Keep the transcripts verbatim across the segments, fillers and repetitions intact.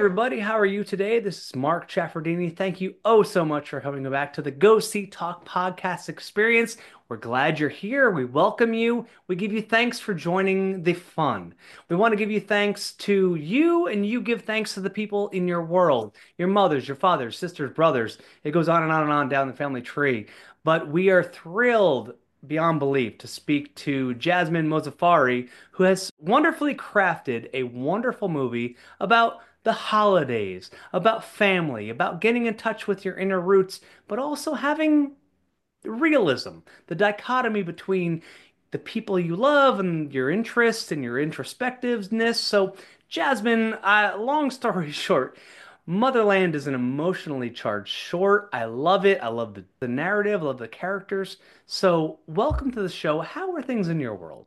everybody, how are you today? This is Mark Chaffardini. Thank you oh so much for coming back to the Go See Talk podcast experience. We're glad you're here. We welcome you. We give you thanks for joining the fun. We want to give you thanks to you, and you give thanks to the people in your world, your mothers, your fathers, sisters, brothers. It goes on and on and on down the family tree. But we are thrilled beyond belief to speak to Jasmine Mozafari, who has wonderfully crafted a wonderful movie about the holidays, about family, about getting in touch with your inner roots, but also having realism, the dichotomy between the people you love and your interests and your introspectiveness. So, Jasmine, uh, long story short, Motherland is an emotionally charged short. I love it. I love the, the narrative, I love the characters. So, welcome to the show. How are things in your world?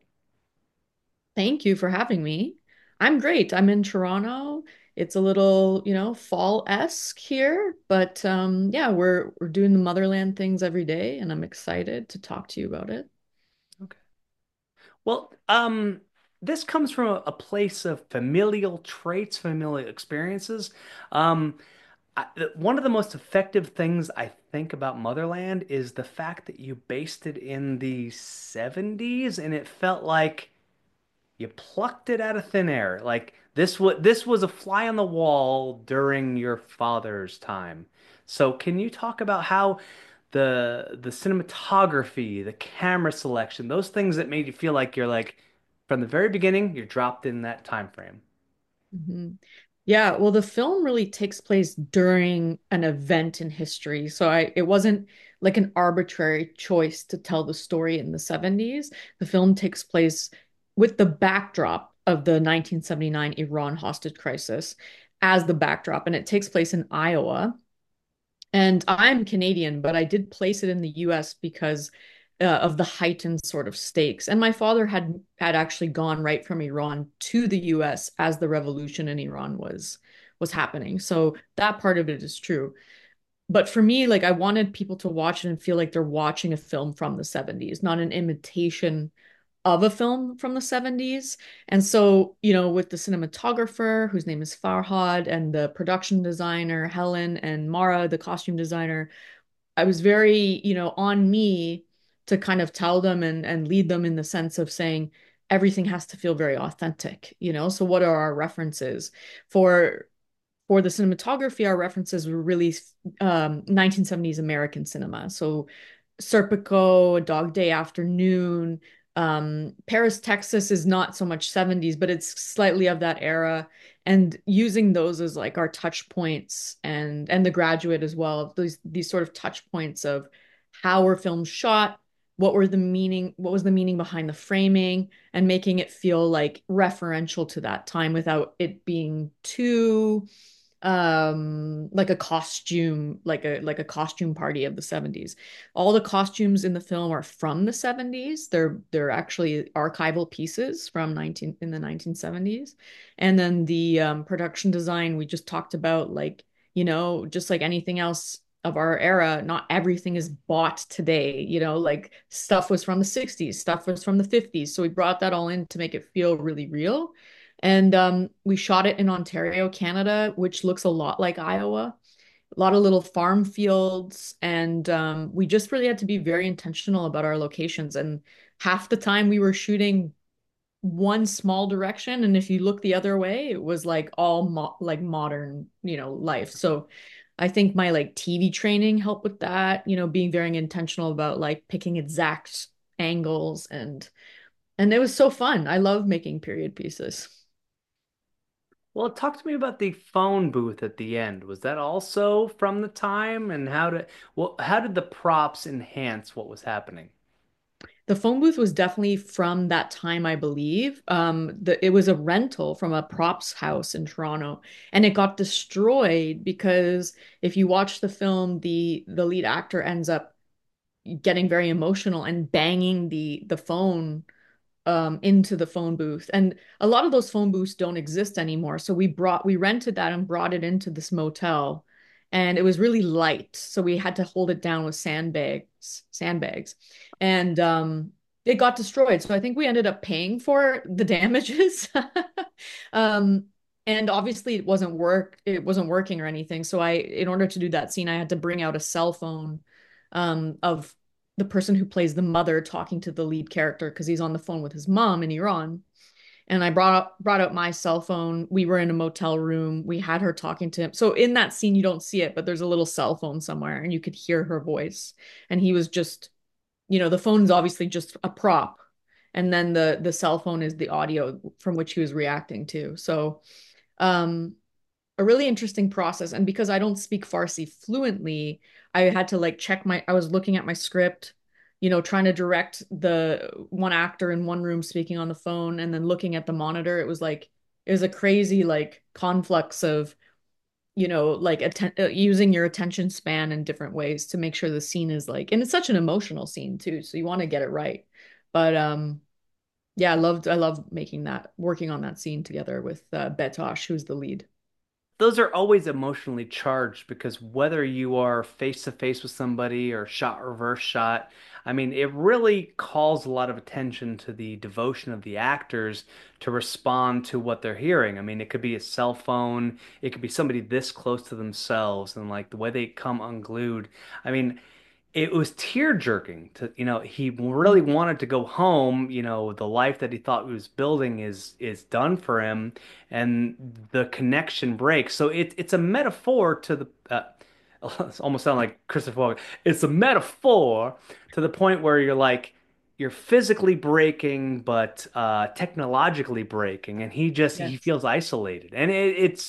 Thank you for having me. I'm great. I'm in Toronto. It's a little, you know, fall-esque here, but um yeah, we're we're doing the motherland things every day and I'm excited to talk to you about it. Okay. Well, um, this comes from a, a place of familial traits, familial experiences. Um, I, one of the most effective things I think about Motherland is the fact that you based it in the seventies and it felt like you plucked it out of thin air. Like this was this was a fly on the wall during your father's time. So can you talk about how the the cinematography, the camera selection, those things that made you feel like you're like from the very beginning, you're dropped in that time frame. Mhm. Yeah, well, the film really takes place during an event in history. So I it wasn't like an arbitrary choice to tell the story in the seventies. The film takes place with the backdrop of the nineteen seventy-nine Iran hostage crisis as the backdrop, and it takes place in Iowa. And I'm Canadian, but I did place it in the U S because uh, of the heightened sort of stakes. And my father had had actually gone right from Iran to the U S as the revolution in Iran was was happening. So that part of it is true. But for me, like I wanted people to watch it and feel like they're watching a film from the seventies, not an imitation of a film from the seventies. And so, you know, with the cinematographer, whose name is Farhad, and the production designer, Helen, and Mara, the costume designer, I was very, you know, on me to kind of tell them and, and lead them in the sense of saying everything has to feel very authentic, you know? So what are our references? For for the cinematography, our references were really um, nineteen seventies American cinema. So Serpico, A Dog Day Afternoon. Um, Paris, Texas is not so much seventies, but it's slightly of that era. And using those as like our touch points and and The Graduate as well, these these sort of touch points of how were films shot, what were the meaning, what was the meaning behind the framing, and making it feel like referential to that time without it being too um like a costume like a like a costume party of the seventies. All the costumes in the film are from the seventies. They're they're actually archival pieces from nineteen in the nineteen seventies. And then the um, production design we just talked about, like, you know, just like anything else of our era, not everything is bought today, you know, like stuff was from the sixties, stuff was from the fifties, so we brought that all in to make it feel really real. And um, we shot it in Ontario, Canada, which looks a lot like Iowa. A lot of little farm fields. And um, we just really had to be very intentional about our locations. And half the time we were shooting one small direction. And if you look the other way, it was like all mo like modern, you know, life. So I think my like T V training helped with that, you know, being very intentional about like picking exact angles and and it was so fun. I love making period pieces. Well, talk to me about the phone booth at the end. Was that also from the time and how did well, how did the props enhance what was happening? The phone booth was definitely from that time, I believe. Um, the, it was a rental from a props house in Toronto, and it got destroyed because if you watch the film, the the lead actor ends up getting very emotional and banging the the phone um, into the phone booth. And a lot of those phone booths don't exist anymore. So we brought we rented that and brought it into this motel, and it was really light, so we had to hold it down with sandbags, sandbags, and um, it got destroyed. So I think we ended up paying for the damages. um, And obviously it wasn't work it wasn't working or anything. So I in order to do that scene, I had to bring out a cell phone um of the person who plays the mother talking to the lead character because he's on the phone with his mom in Iran. And I brought up brought out my cell phone. We were in a motel room. We had her talking to him. So in that scene, you don't see it, but there's a little cell phone somewhere, and you could hear her voice. And he was just, you know, the phone's obviously just a prop, and then the the cell phone is the audio from which he was reacting to. So, um, a really interesting process. And because I don't speak Farsi fluently, I had to like check my, I was looking at my script, you know, trying to direct the one actor in one room speaking on the phone and then looking at the monitor. It was like, it was a crazy like conflux of, you know, like atten uh, using your attention span in different ways to make sure the scene is like, and it's such an emotional scene too. So you want to get it right. But, um, yeah, I loved, I loved making that, working on that scene together with uh, Betosh, who's the lead. Those are always emotionally charged because whether you are face to face with somebody or shot reverse shot, I mean, it really calls a lot of attention to the devotion of the actors to respond to what they're hearing. I mean, it could be a cell phone, it could be somebody this close to themselves, and like the way they come unglued. I mean, it was tear jerking to, you know, he really wanted to go home. You know, the life that he thought he was building is is done for him, and the connection breaks. So it, it's a metaphor to the uh, it's almost sound like Christopher Walken. It's a metaphor to the point where you're like you're physically breaking but uh technologically breaking, and he just he Yes. feels isolated. And it, it's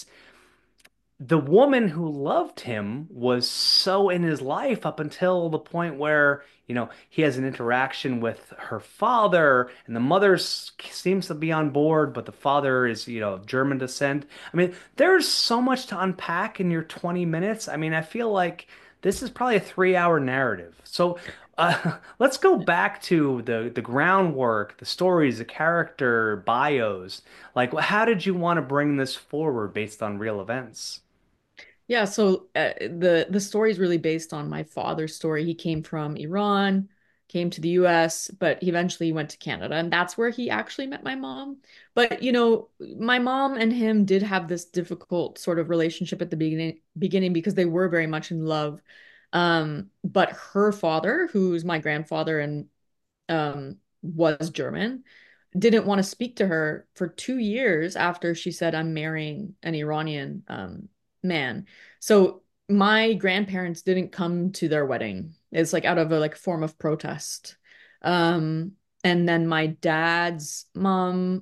the woman who loved him was so in his life up until the point where, you know, he has an interaction with her father, and the mother s- seems to be on board, but the father is, you know, of German descent. I mean, there's so much to unpack in your twenty minutes. I mean, I feel like this is probably a three hour narrative. So, uh, let's go back to the the groundwork, the stories, the character bios. Like, how did you want to bring this forward based on real events? Yeah, so uh, the the story is really based on my father's story. He came from Iran, came to the U S, but he eventually went to Canada, and that's where he actually met my mom. But you know, my mom and him did have this difficult sort of relationship at the beginning beginning because they were very much in love. Um, but her father, who's my grandfather and um was German, didn't want to speak to her for two years after she said, I'm marrying an Iranian um, man. So my grandparents didn't come to their wedding. It's like out of a like form of protest. Um, and then my dad's mom,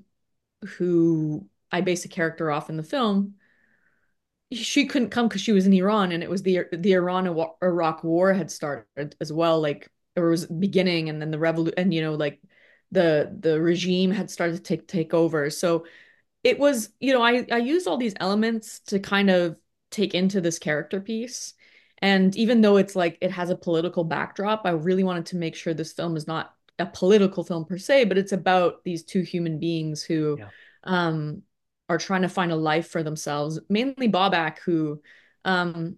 who I base a character off in the film, she couldn't come because she was in Iran, and it was the the Iran Iraq war had started as well, like it was beginning, and then the revolution, and you know, like the the regime had started to take take over. So it was, you know, I I used all these elements to kind of take into this character piece. And even though it's like it has a political backdrop, I really wanted to make sure this film is not a political film per se, but it's about these two human beings who Yeah. um are trying to find a life for themselves, mainly Bobak, who um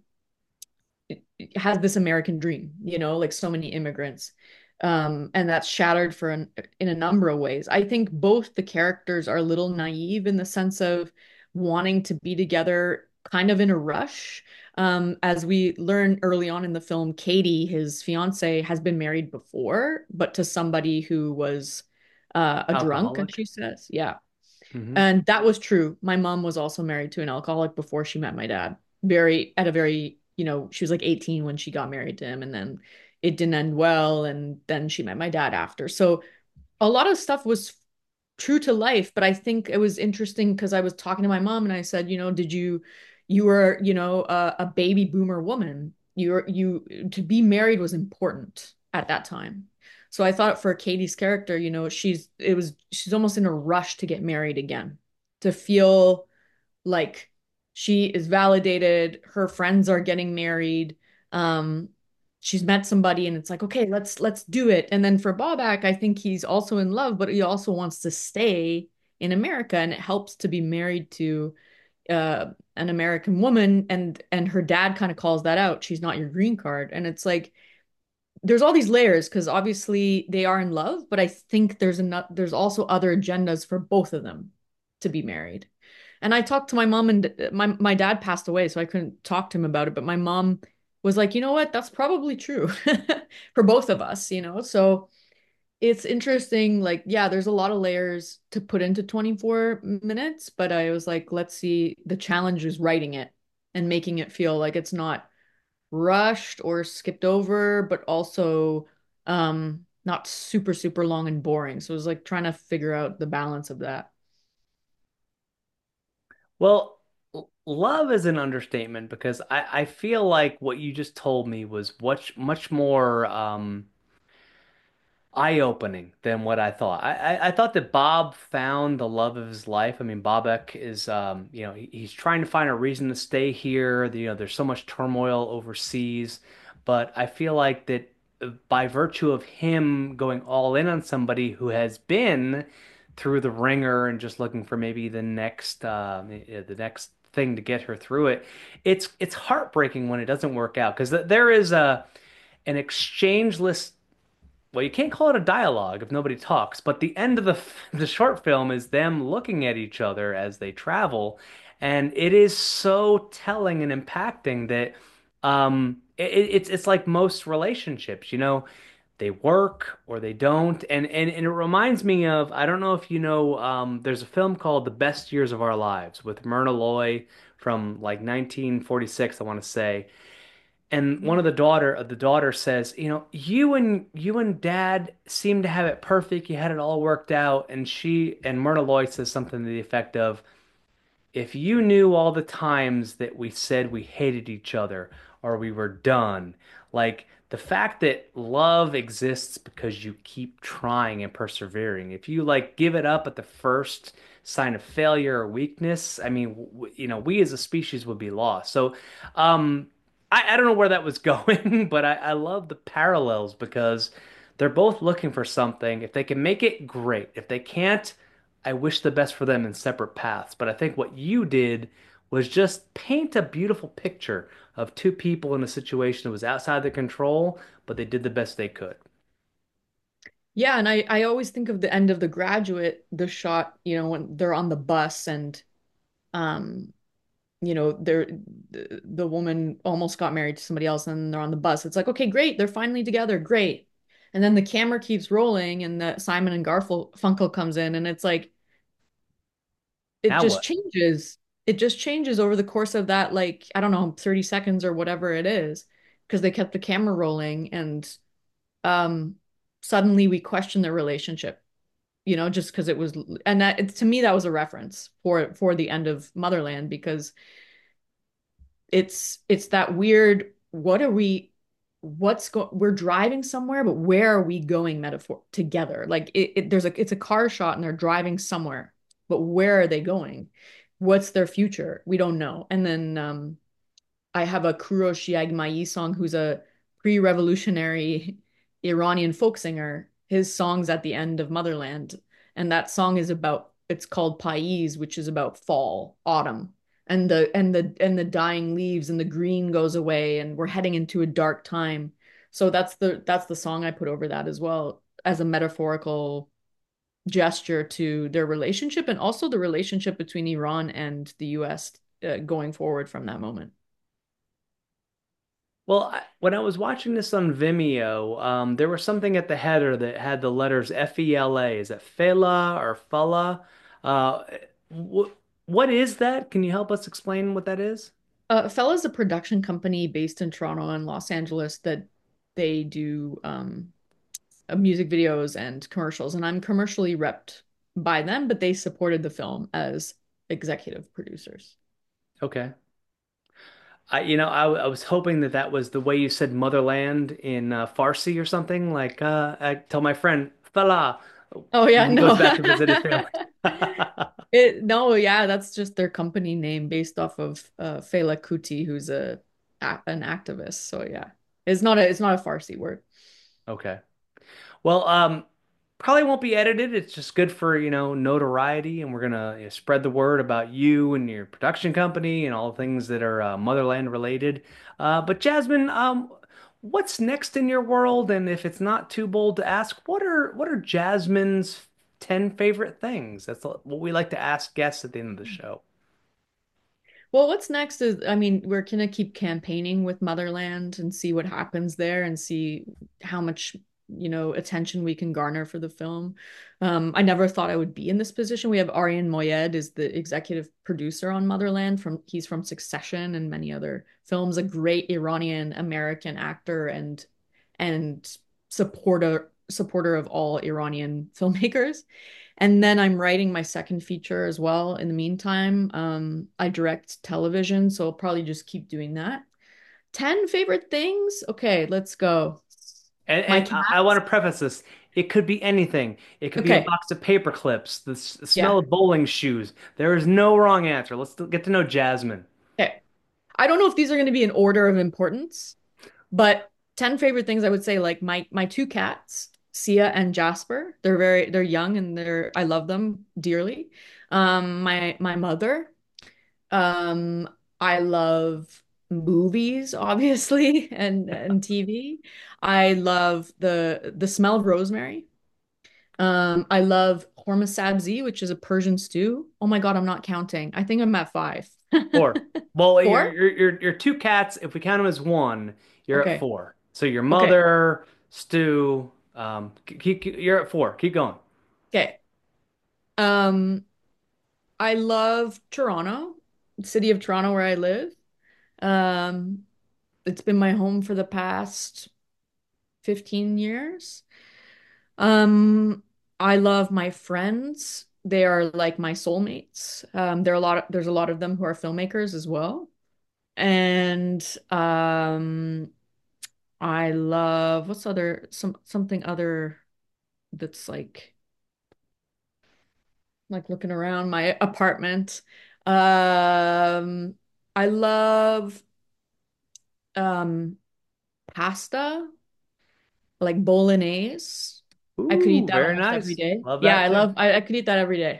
has this American dream, you know, like so many immigrants. Um, and that's shattered for an, in a number of ways. I think both the characters are a little naive in the sense of wanting to be together kind of in a rush. Um, as we learn early on in the film, Katie, his fiance, has been married before, but to somebody who was uh, a drunk, as Alcoholic. she says. Yeah. Hmm. And that was true. My mom was also married to an alcoholic before she met my dad. Very, at a very, you know, she was like eighteen when she got married to him, and then it didn't end well. And then she met my dad after. So a lot of stuff was true to life, but I think it was interesting because I was talking to my mom and I said, you know, did you, you were, you know, a, a baby boomer woman. You're, you, to be married was important at that time. So I thought for Katie's character, you know, she's, it was, she's almost in a rush to get married again, to feel like she is validated, her friends are getting married. Um, she's met somebody and it's like, okay, let's let's do it. And then for Bobak, I think he's also in love, but he also wants to stay in America, and it helps to be married to uh an American woman, and and her dad kind of calls that out. She's not your green card. And it's like there's all these layers because obviously they are in love, but I think there's enough there's also other agendas for both of them to be married. And I talked to my mom and my my dad passed away, so I couldn't talk to him about it. But my mom was like, you know what? That's probably true for both of us, you know? So it's interesting. Like, yeah, there's a lot of layers to put into twenty-four minutes, but I was like, let's see, the challenge is writing it and making it feel like it's not rushed or skipped over, but also um not super, super long and boring. So it was like trying to figure out the balance of that. Well, l- love is an understatement because I, I feel like what you just told me was much much more um, eye-opening than what I thought. I, I, I thought that Bob found the love of his life. I mean, Bobek is um, you know, he, he's trying to find a reason to stay here. You know, there's so much turmoil overseas, but I feel like that uh, by virtue of him going all in on somebody who has been through the ringer and just looking for maybe the next uh, the next thing to get her through it, it's it's heartbreaking when it doesn't work out because there is a an exchangeless, well, you can't call it a dialogue if nobody talks, but the end of the the short film is them looking at each other as they travel, and it is so telling and impacting that um it, it's it's like most relationships, you know, they work or they don't, and and and it reminds me of, I don't know if you know, um there's a film called The Best Years of Our Lives with Myrna Loy from like nineteen forty-six, I want to say. And one of the daughter the daughter says, you know, you and you and dad seem to have it perfect. You had it all worked out. And she and Myrna Loy says something to the effect of, if you knew all the times that we said we hated each other or we were done, like the fact that love exists because you keep trying and persevering. If you like give it up at the first sign of failure or weakness, I mean, w you know, we as a species would be lost. So, um, I, I don't know where that was going, but I, I love the parallels because they're both looking for something. If they can make it, great. If they can't, I wish the best for them in separate paths. But I think what you did was just paint a beautiful picture of two people in a situation that was outside their control, but they did the best they could. Yeah, and I I always think of the end of The Graduate, the shot, you know, when they're on the bus and um you know, they're the, the woman almost got married to somebody else and they're on the bus. It's like, okay, great, they're finally together, great. And then the camera keeps rolling and the Simon and Garfunkel comes in and it's like it Now just what? changes. It just changes over the course of that, like, I don't know, thirty seconds or whatever it is, because they kept the camera rolling and um suddenly we question their relationship, you know, just because it was, and that it, to me that was a reference for for the end of Motherland because it's it's that weird, what are we, what's go we're driving somewhere, but where are we going metaphor together? Like it, it there's a it's a car shot and they're driving somewhere, but where are they going? What's their future? We don't know. And then um I have a Kurosh Yagmayi song who's a pre-revolutionary Iranian folk singer. His song's at the end of Motherland, and that song is about, it's called Pais, which is about fall, autumn, and the and the and the dying leaves and the green goes away and we're heading into a dark time. So that's the that's the song I put over that as well as a metaphorical gesture to their relationship and also the relationship between Iran and the U S uh, going forward from that moment. Well, I, when I was watching this on Vimeo, um, there was something at the header that had the letters F E L A. Is it Fela or Fala? Uh, wh what is that? Can you help us explain what that is? Uh, Fella's a production company based in Toronto and Los Angeles that they do um, uh, music videos and commercials, and I'm commercially repped by them, but they supported the film as executive producers. Okay. I, you know, I, I was hoping that that was the way you said motherland in uh, Farsi or something. Like, uh, I tell my friend, fella, Oh yeah, when he goes no. back to visit his family. It no, yeah, that's just their company name based off of uh, Fela Kuti, who's a, a an activist. So yeah, it's not a it's not a Farsi word. Okay. Well, um, probably won't be edited. It's just good for, you know, notoriety, and we're gonna, you know, spread the word about you and your production company and all things that are uh, motherland related. Uh, but Jasmine, um, what's next in your world? And if it's not too bold to ask, what are what are Jasmine's ten favorite things? That's what we like to ask guests at the end of the show. Well, what's next is, I mean, we're gonna keep campaigning with Motherland and see what happens there and see how much, you know, attention we can garner for the film. Um, I never thought I would be in this position. We have Aryan Moayed is the executive producer on Motherland from he's from Succession and many other films, a great Iranian American actor and and supporter supporter of all Iranian filmmakers. And then I'm writing my second feature as well in the meantime. Um, I direct television, so I'll probably just keep doing that. ten favorite things? Okay, let's go. And, My and I, I want cats. to preface this. It could be anything. It could be a Okay, box of paper clips, the, s- the smell yeah. of bowling shoes. There is no wrong answer. Let's get to know Jasmine. Okay. I don't know if these are going to be in order of importance, but ten favorite things I would say like my my two cats, Sia and Jasper. They're very they're young and they're I love them dearly. Um my my mother. Um, I love movies, obviously, and and T V. I love the the smell of rosemary. Um, I love horma sabzi, which is a Persian stew. Oh my God, I'm not counting. I think I'm at five. Four. Well, you're, Four? you're, you're, you're two cats. If we count them as one, you're at Okay. four. So your Okay. mother, Stu, um, keep, keep- you're at four. Keep going. Okay. Um, I love Toronto, city of Toronto where I live. Um, it's been my home for the past fifteen years. Um, I love my friends. They are like my soulmates. Um, there are a lot of, there's a lot of them who are filmmakers as well. And um, I love what's other some something other that's like like looking around my apartment. Um, I love um pasta, like bolognese. I could eat Ooh, that very almost every nice. day. Love Yeah, that I too. love I, I could eat that every day.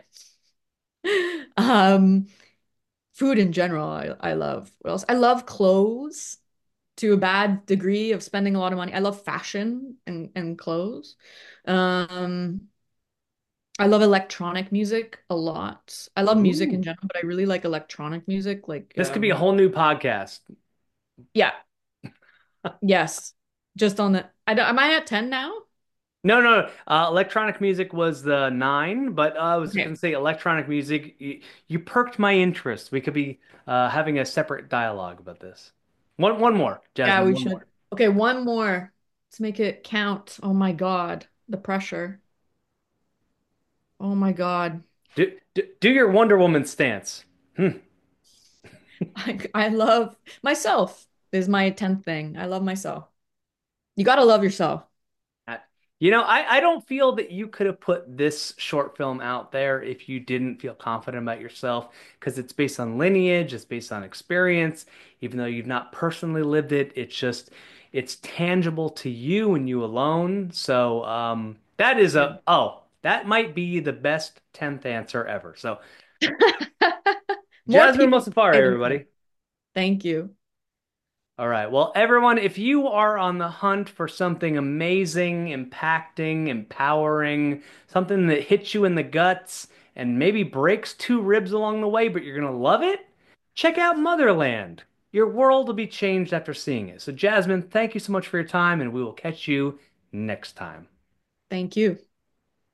Um, food in general, I, I love. What else? I love clothes to a bad degree of spending a lot of money. I love fashion and, and clothes. Um, I love electronic music a lot. I love music in Ooh, general, but I really like electronic music. Like, this could be a um, whole new podcast. yeah, yes. Just on the, I don't, am I at ten now? No, no, no. Uh, electronic music was the nine, but uh, I was going Okay. to say electronic music. You, you perked my interest. We could be uh, having a separate dialogue about this. One, one more, Yeah, Jasmine. we One should. more. Okay, one more. Let's make it count. Oh my God, the pressure. Oh my God. Do, do, do your Wonder Woman stance. Hmm. I, I love myself is my tenth thing. I love myself. You gotta love yourself. I- You know, I, I don't feel that you could have put this short film out there if you didn't feel confident about yourself because it's based on lineage, it's based on experience. Even though you've not personally lived it, it's just it's tangible to you and you alone. So um, that is Yeah. a oh, that might be the best tenth answer ever. So More Jasmine people Mostafari, say than me. everybody. Thank you. All right. Well, everyone, if you are on the hunt for something amazing, impacting, empowering, something that hits you in the guts and maybe breaks two ribs along the way, but you're going to love it, check out Motherland. Your world will be changed after seeing it. So, Jasmine, thank you so much for your time, and we will catch you next time. Thank you.